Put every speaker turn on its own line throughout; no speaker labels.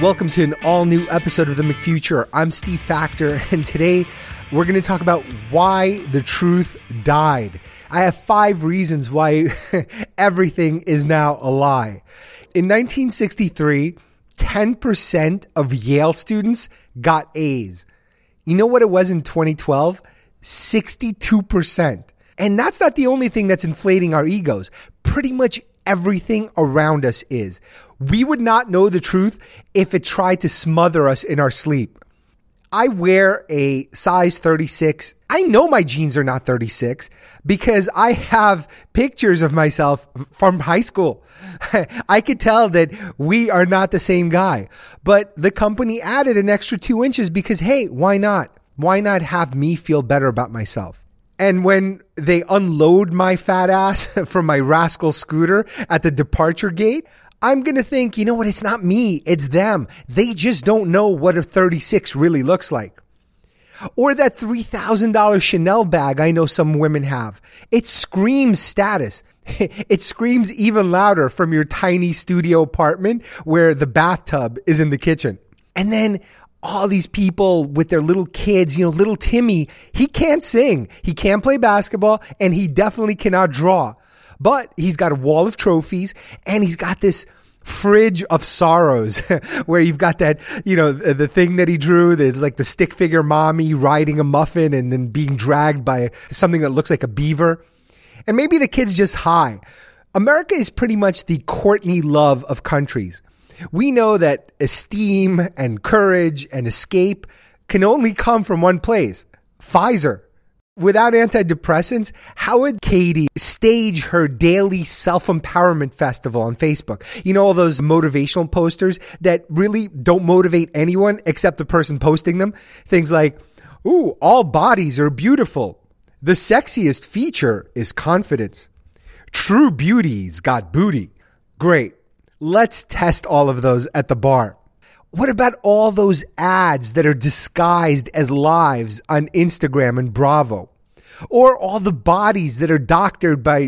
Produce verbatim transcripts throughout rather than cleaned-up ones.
Welcome to an all-new episode of The McFuture. I'm Steve Factor, and today we're going to talk about why the truth died. I have five reasons why everything is now a lie. In nineteen sixty-three, ten percent of Yale students got A's. You know what it was in twenty twelve? sixty-two percent. And that's not the only thing that's inflating our egos. Pretty much everything around us is. We would not know the truth if it tried to smother us in our sleep. I wear a size thirty-six. I know my jeans are not thirty-six because I have pictures of myself from high school. I could tell that we are not the same guy. But the company added an extra two inches because, hey, why not? Why not have me feel better about myself? And when they unload my fat ass from my rascal scooter at the departure gate, I'm going to think, you know what? It's not me. It's them. They just don't know what a thirty-six really looks like. Or that three thousand dollars Chanel bag I know some women have. It screams status. It screams even louder from your tiny studio apartment where the bathtub is in the kitchen. And then all these people with their little kids, you know, little Timmy, he can't sing. He can't play basketball, and he definitely cannot draw. But he's got a wall of trophies, and he's got this fridge of sorrows where you've got that, you know, the thing that he drew. There's like the stick figure mommy riding a muffin and then being dragged by something that looks like a beaver. And maybe the kid's just high. America is pretty much the Courtney Love of countries. We know that esteem and courage and escape can only come from one place, Pfizer. Without antidepressants, how would Katie stage her daily self-empowerment festival on Facebook? You know, all those motivational posters that really don't motivate anyone except the person posting them? Things like, ooh, all bodies are beautiful. The sexiest feature is confidence. True beauty's got booty. Great. Let's test all of those at the bar. What about all those ads that are disguised as lives on Instagram and Bravo? Or all the bodies that are doctored by,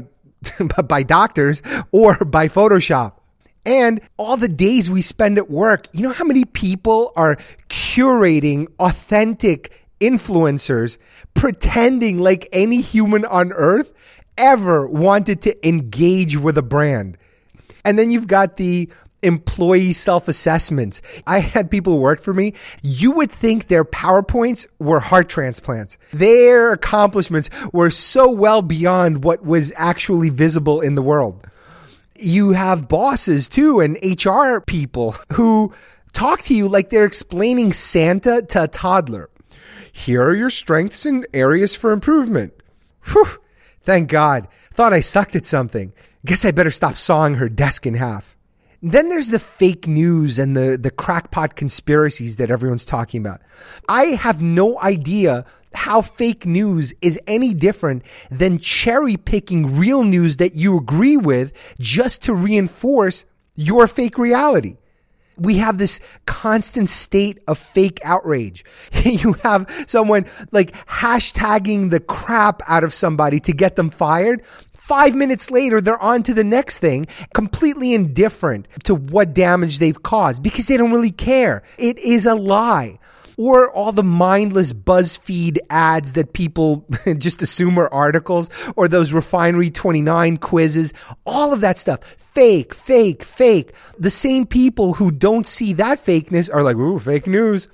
by doctors or by Photoshop? And all the days we spend at work. You know how many people are curating authentic influencers, pretending like any human on earth ever wanted to engage with a brand? And then you've got the employee self-assessments. I had people who worked for me. You would think their PowerPoints were heart transplants. Their accomplishments were so well beyond what was actually visible in the world. You have bosses too and H R people who talk to you like they're explaining Santa to a toddler. Here are your strengths and areas for improvement. Whew. Thank God. Thought I sucked at something. Guess I better stop sawing her desk in half. Then there's the fake news and the, the crackpot conspiracies that everyone's talking about. I have no idea how fake news is any different than cherry picking real news that you agree with just to reinforce your fake reality. We have this constant state of fake outrage. You have someone like hashtagging the crap out of somebody to get them fired. Five minutes later, they're on to the next thing, completely indifferent to what damage they've caused because they don't really care. It is a lie. Or all the mindless BuzzFeed ads that people just assume are articles, or those Refinery twenty-nine quizzes, all of that stuff. Fake, fake, fake. The same people who don't see that fakeness are like, ooh, fake news.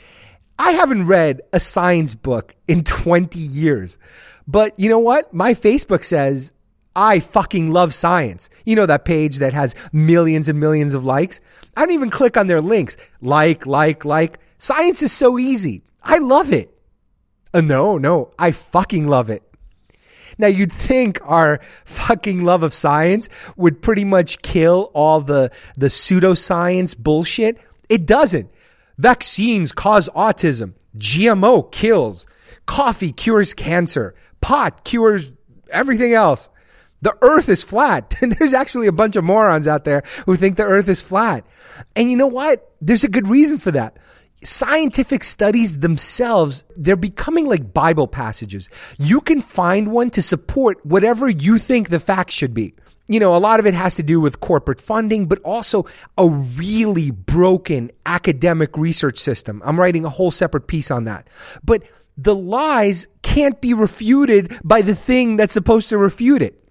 I haven't read a science book in twenty years. But you know what? My Facebook says, I fucking love science. You know, that page that has millions and millions of likes? I don't even click on their links. Like, like, like. Science is so easy. I love it. Uh, no, no, I fucking love it. Now, you'd think our fucking love of science would pretty much kill all the, the pseudoscience bullshit. It doesn't. Vaccines cause autism. G M O kills. Coffee cures cancer. Pot cures everything else. The earth is flat. And there's actually a bunch of morons out there who think the earth is flat. And you know what? There's a good reason for that. Scientific studies themselves, they're becoming like Bible passages. You can find one to support whatever you think the facts should be. You know, a lot of it has to do with corporate funding, but also a really broken academic research system. I'm writing a whole separate piece on that. But the lies can't be refuted by the thing that's supposed to refute it.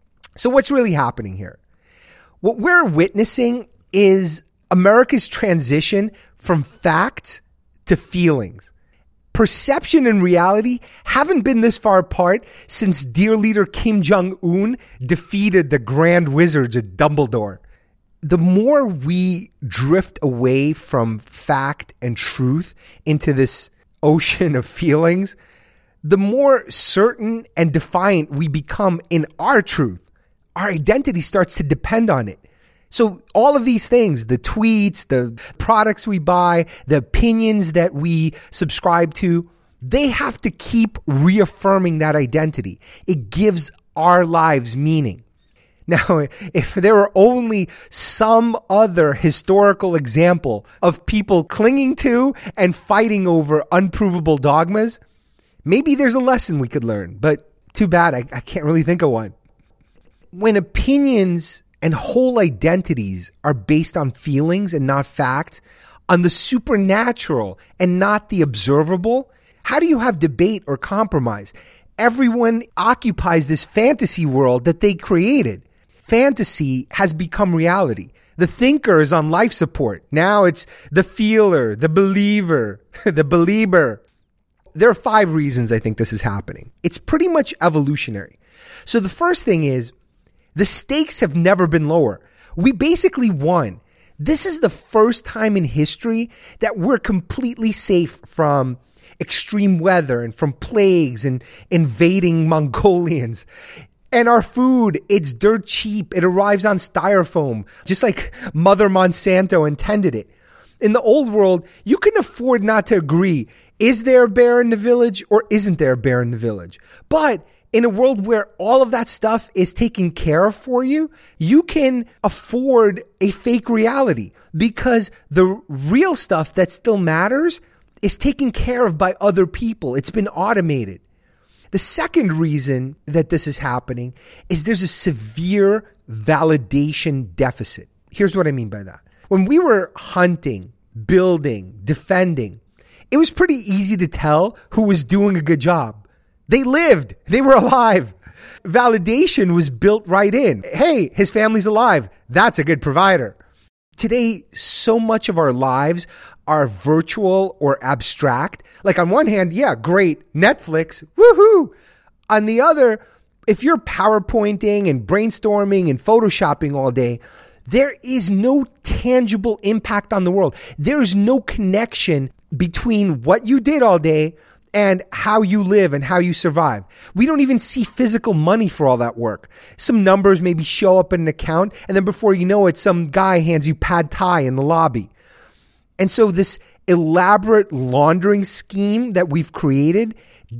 So what's really happening here? What we're witnessing is America's transition from facts to feelings. Perception and reality haven't been this far apart since dear leader Kim Jong-un defeated the Grand Wizards at Dumbledore. The more we drift away from fact and truth into this ocean of feelings, the more certain and defiant we become in our truth. Our identity starts to depend on it. So all of these things, the tweets, the products we buy, the opinions that we subscribe to, they have to keep reaffirming that identity. It gives our lives meaning. Now, if there were only some other historical example of people clinging to and fighting over unprovable dogmas, maybe there's a lesson we could learn, but too bad, I, I can't really think of one. When opinions and whole identities are based on feelings and not facts, on the supernatural and not the observable, how do you have debate or compromise? Everyone occupies this fantasy world that they created. Fantasy has become reality. The thinker is on life support. Now it's the feeler, the believer, the believer. There are five reasons I think this is happening. It's pretty much evolutionary. So the first thing is, the stakes have never been lower. We basically won. This is the first time in history that we're completely safe from extreme weather and from plagues and invading Mongolians. And our food, it's dirt cheap. It arrives on styrofoam, just like Mother Monsanto intended it. In the old world, you can afford not to agree. Is there a bear in the village or isn't there a bear in the village? But in a world where all of that stuff is taken care of for you, you can afford a fake reality because the real stuff that still matters is taken care of by other people. It's been automated. The second reason that this is happening is there's a severe validation deficit. Here's what I mean by that. When we were hunting, building, defending, it was pretty easy to tell who was doing a good job. They lived. They were alive. Validation was built right in. Hey, his family's alive. That's a good provider. Today, so much of our lives are virtual or abstract. Like on one hand, yeah, great, Netflix, woohoo. On the other, if you're PowerPointing and brainstorming and Photoshopping all day, there is no tangible impact on the world. There is no connection between what you did all day and how you live and how you survive. We don't even see physical money for all that work. Some numbers maybe show up in an account, and then before you know it, some guy hands you pad thai in the lobby. And so this elaborate laundering scheme that we've created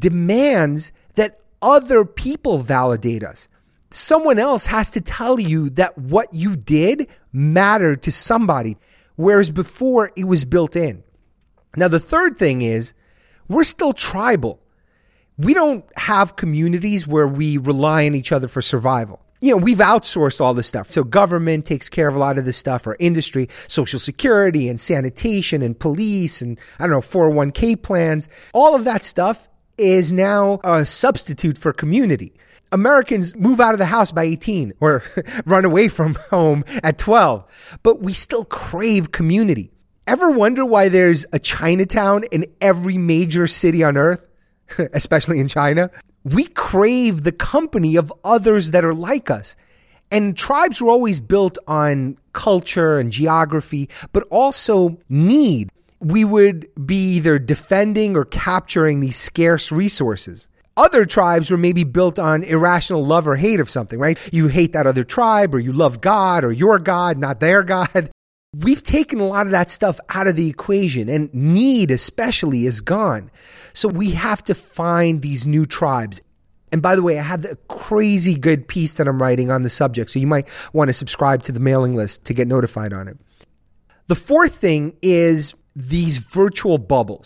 demands that other people validate us. Someone else has to tell you that what you did mattered to somebody, whereas before it was built in. Now, the third thing is, we're still tribal. We don't have communities where we rely on each other for survival. You know, we've outsourced all this stuff. So government takes care of a lot of this stuff, or industry, social security and sanitation and police and, I don't know, four oh one k plans. All of that stuff is now a substitute for community. Americans move out of the house by eighteen or run away from home at twelve, but we still crave community. Ever wonder why there's a Chinatown in every major city on earth, especially in China? We crave the company of others that are like us. And tribes were always built on culture and geography, but also need. We would be either defending or capturing these scarce resources. Other tribes were maybe built on irrational love or hate of something, right? You hate that other tribe, or you love God or your God, not their God. We've taken a lot of that stuff out of the equation, and need especially is gone. So we have to find these new tribes. And by the way, I have a crazy good piece that I'm writing on the subject, so you might want to subscribe to the mailing list to get notified on it. The fourth thing is these virtual bubbles.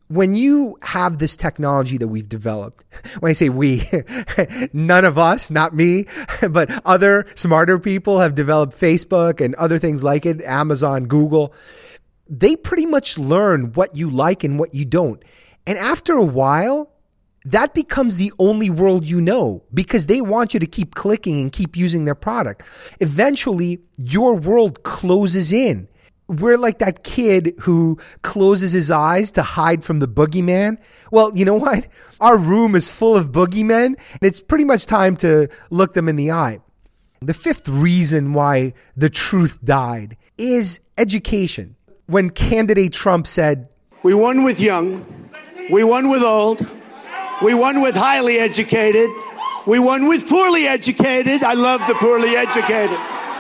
When you have this technology that we've developed, when I say we, none of us, not me, but other smarter people have developed Facebook and other things like it, Amazon, Google. They pretty much learn what you like and what you don't. And after a while, that becomes the only world you know because they want you to keep clicking and keep using their product. Eventually, your world closes in. We're like that kid who closes his eyes to hide from the boogeyman. Well, you know what? Our room is full of boogeymen, and it's pretty much time to look them in the eye. The fifth reason why the truth died is education. When candidate Trump said,
"We won with young, we won with old, we won with highly educated, we won with poorly educated." I love the poorly educated.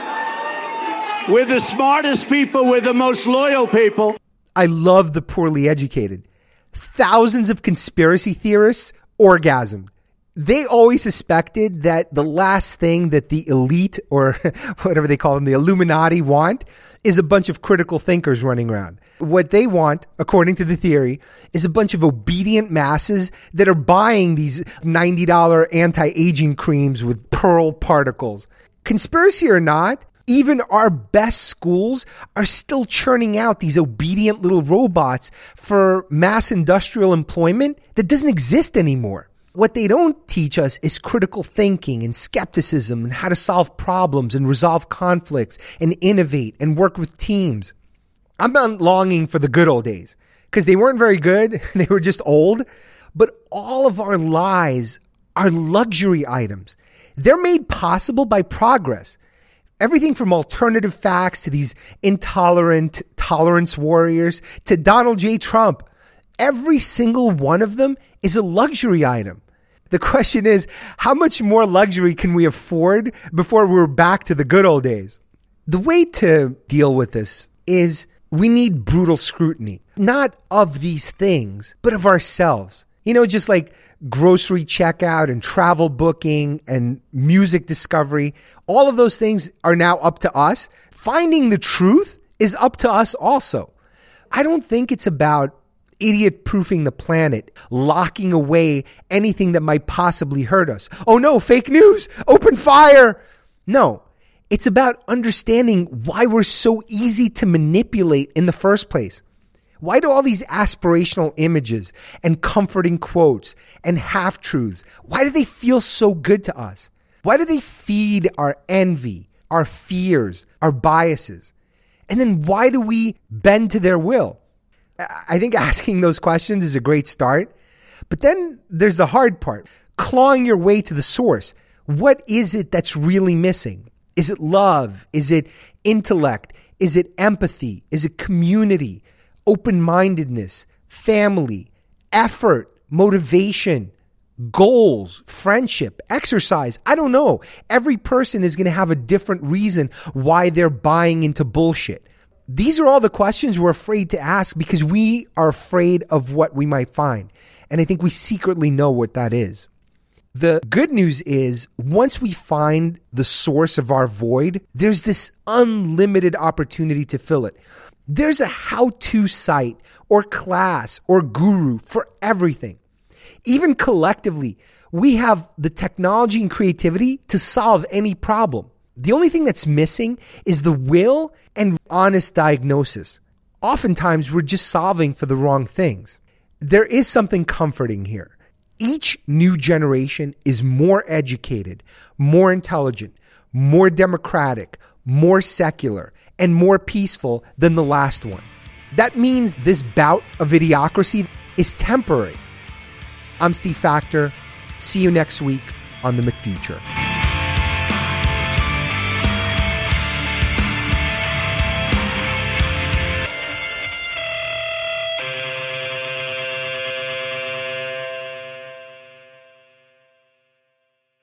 We're the smartest people. We're the most loyal people.
I love the poorly educated. Thousands of conspiracy theorists orgasmed. They always suspected that the last thing that the elite, or whatever they call them, the Illuminati, want is a bunch of critical thinkers running around. What they want, according to the theory, is a bunch of obedient masses that are buying these ninety dollars anti-aging creams with pearl particles. Conspiracy or not, even our best schools are still churning out these obedient little robots for mass industrial employment that doesn't exist anymore. What they don't teach us is critical thinking and skepticism and how to solve problems and resolve conflicts and innovate and work with teams. I'm not longing for the good old days because they weren't very good. They were just old. But all of our lies are luxury items. They're made possible by progress. Everything from alternative facts to these intolerant tolerance warriors to Donald J. Trump. Every single one of them is a luxury item. The question is, how much more luxury can we afford before we're back to the good old days? The way to deal with this is we need brutal scrutiny, not of these things, but of ourselves. You know, just like grocery checkout and travel booking and music discovery, all of those things are now up to us. Finding the truth is up to us also. I don't think it's about idiot-proofing the planet, locking away anything that might possibly hurt us. Oh no, fake news, open fire. No, it's about understanding why we're so easy to manipulate in the first place. Why do all these aspirational images and comforting quotes and half-truths, why do they feel so good to us? Why do they feed our envy, our fears, our biases? And then why do we bend to their will? I think asking those questions is a great start. But then there's the hard part, clawing your way to the source. What is it that's really missing? Is it love? Is it intellect? Is it empathy? Is it community? Open-mindedness, family, effort, motivation, goals, friendship, exercise. I don't know. Every person is going to have a different reason why they're buying into bullshit. These are all the questions we're afraid to ask because we are afraid of what we might find. And I think we secretly know what that is. The good news is once we find the source of our void, there's this unlimited opportunity to fill it. There's a how-to site or class or guru for everything. Even collectively, we have the technology and creativity to solve any problem. The only thing that's missing is the will and honest diagnosis. Oftentimes, we're just solving for the wrong things. There is something comforting here. Each new generation is more educated, more intelligent, more democratic, more secular, and more peaceful than the last one. That means this bout of idiocracy is temporary. I'm Steve Factor. See you next week on The McFuture.